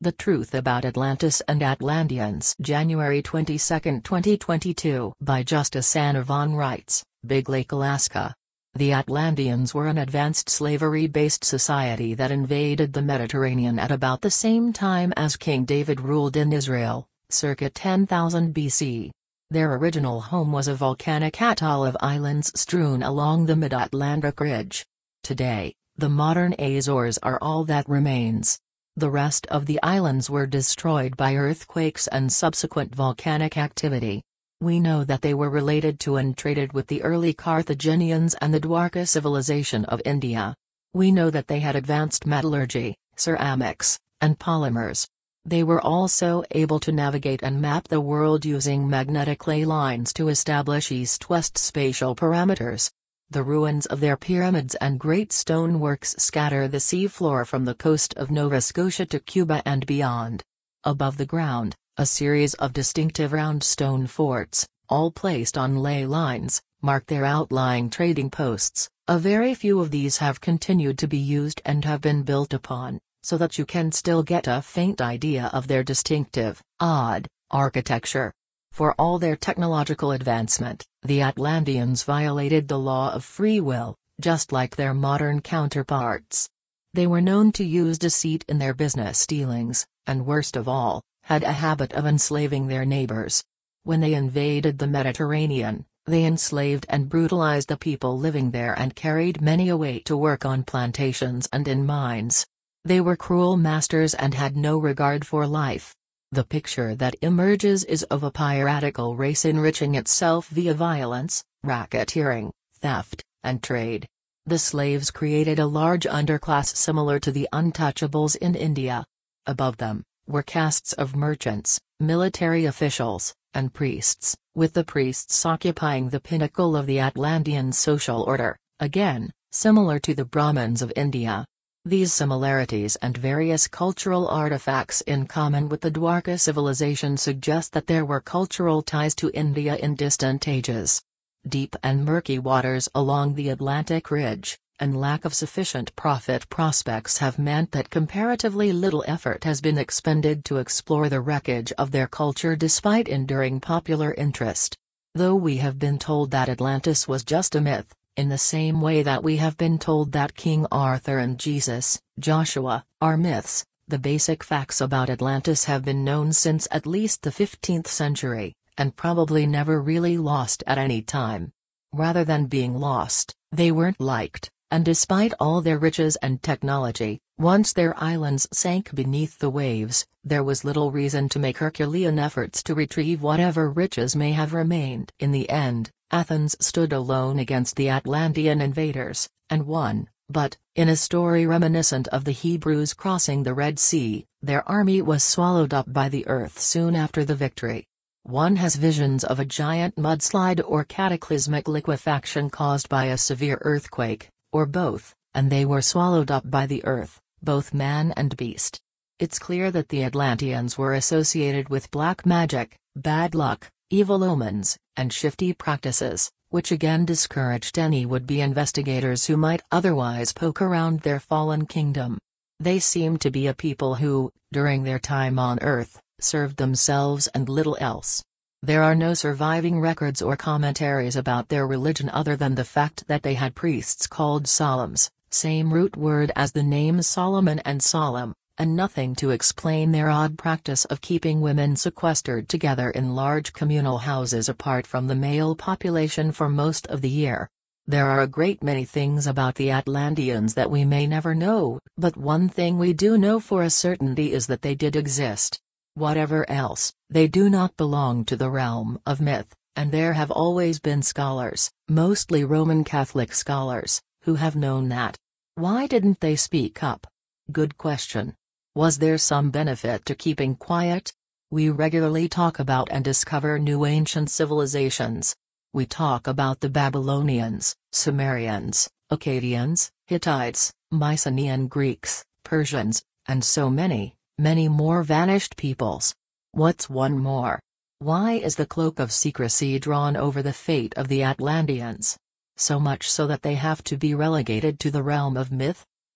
The Truth About Atlantis and Atlanteans, January 22, 2022, by Justice Anna Von Reitz, Big Lake, Alaska. The Atlanteans were an advanced slavery-based society that invaded the Mediterranean at about the same time as King David ruled in Israel, circa 10,000 BC. Their original home was a volcanic atoll of islands strewn along the mid-Atlantic ridge. Today, the modern Azores are all that remains. The rest of the islands were destroyed by earthquakes and subsequent volcanic activity. We know that they were related to and traded with the early Carthaginians and the Dwarka civilization of India. We know that they had advanced metallurgy, ceramics, and polymers. They were also able to navigate and map the world using magnetic ley lines to establish east-west spatial parameters. The ruins of their pyramids and great stoneworks scatter the seafloor from the coast of Nova Scotia to Cuba and beyond. Above the ground, a series of distinctive round stone forts, all placed on ley lines, mark their outlying trading posts. A very few of these have continued to be used and have been built upon, so that you can still get a faint idea of their distinctive, odd, architecture. For all their technological advancement, the Atlanteans violated the law of free will, just like their modern counterparts. They were known to use deceit in their business dealings, and worst of all, had a habit of enslaving their neighbors. When they invaded the Mediterranean, they enslaved and brutalized the people living there and carried many away to work on plantations and in mines. They were cruel masters and had no regard for life. The picture that emerges is of a piratical race enriching itself via violence, racketeering, theft, and trade. The slaves created a large underclass similar to the untouchables in India. Above them were castes of merchants, military officials, and priests, with the priests occupying the pinnacle of the Atlantean social order, again, similar to the Brahmins of India. These similarities and various cultural artifacts in common with the Dwarka civilization suggest that there were cultural ties to India in distant ages. Deep and murky waters along the Atlantic ridge, and lack of sufficient profit prospects have meant that comparatively little effort has been expended to explore the wreckage of their culture despite enduring popular interest. Though we have been told that Atlantis was just a myth, in the same way that we have been told that King Arthur and Jesus, Joshua, are myths, the basic facts about Atlantis have been known since at least the 15th century, and probably never really lost at any time. Rather than being lost, they weren't liked, and despite all their riches and technology, once their islands sank beneath the waves, there was little reason to make Herculean efforts to retrieve whatever riches may have remained. In the end, Athens stood alone against the Atlantean invaders, and won, but, in a story reminiscent of the Hebrews crossing the Red Sea, their army was swallowed up by the earth soon after the victory. One has visions of a giant mudslide or cataclysmic liquefaction caused by a severe earthquake, or both, and they were swallowed up by the earth, both man and beast. It's clear that the Atlanteans were associated with black magic, bad luck, evil omens, and shifty practices, which again discouraged any would-be investigators who might otherwise poke around their fallen kingdom. They seemed to be a people who, during their time on Earth, served themselves and little else. There are no surviving records or commentaries about their religion other than the fact that they had priests called Soloms, same root word as the names Solomon and Solemn, and nothing to explain their odd practice of keeping women sequestered together in large communal houses apart from the male population for most of the year. There are a great many things about the Atlanteans that we may never know, but one thing we do know for a certainty is that they did exist. Whatever else, they do not belong to the realm of myth, and there have always been scholars, mostly Roman Catholic scholars, who have known that. Why didn't they speak up? Good question. Was there some benefit to keeping quiet? We regularly talk about and discover new ancient civilizations. We talk about the Babylonians, Sumerians, Akkadians, Hittites, Mycenaean Greeks, Persians, and so many, many more vanished peoples. What's one more? Why is the cloak of secrecy drawn over the fate of the Atlanteans? So much so that they have to be relegated to the realm of myth?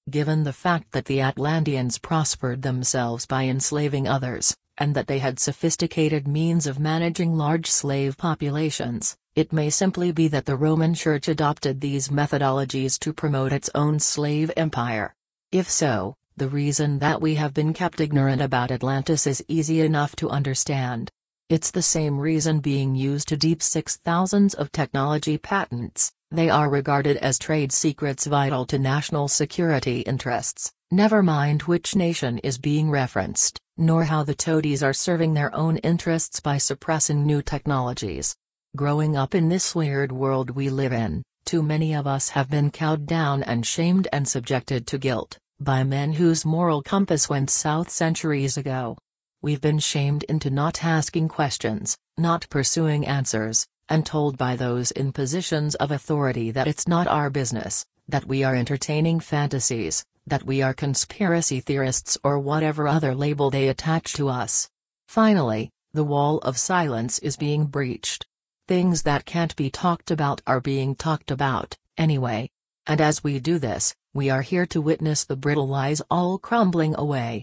Given the fact that the Atlanteans prospered themselves by enslaving others, and that they had sophisticated means of managing large slave populations, it may simply be that the Roman Church adopted these methodologies to promote its own slave empire. If so, the reason that we have been kept ignorant about Atlantis is easy enough to understand. It's the same reason being used to deep six thousands of technology patents. They are regarded as trade secrets vital to national security interests, never mind which nation is being referenced, nor how the toadies are serving their own interests by suppressing new technologies. Growing up in this weird world we live in, too many of us have been cowed down and shamed and subjected to guilt, by men whose moral compass went south centuries ago. We've been shamed into not asking questions, not pursuing answers, and told by those in positions of authority that it's not our business, that we are entertaining fantasies, that we are conspiracy theorists or whatever other label they attach to us. Finally, the wall of silence is being breached. Things that can't be talked about are being talked about, anyway. And as we do this, we are here to witness the brittle lies all crumbling away.